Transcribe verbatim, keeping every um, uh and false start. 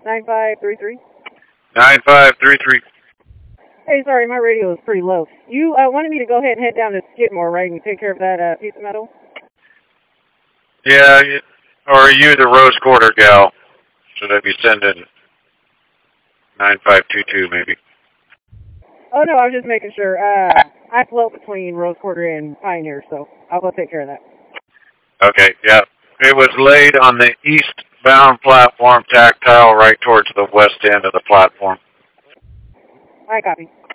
nine five three three. nine five three three. Hey, sorry, my radio is pretty low. You uh, wanted me to go ahead and head down to Skidmore, right, and take care of that uh, piece of metal? Yeah, or are you the Rose Quarter gal? Should I be sending nine five two two maybe? Oh, no, I was just making sure. Uh, I float between Rose Quarter and Pioneer, so I'll go take care of that. Okay, yeah. It was laid on the eastbound platform, tactile, right towards the west end of the platform. I copy.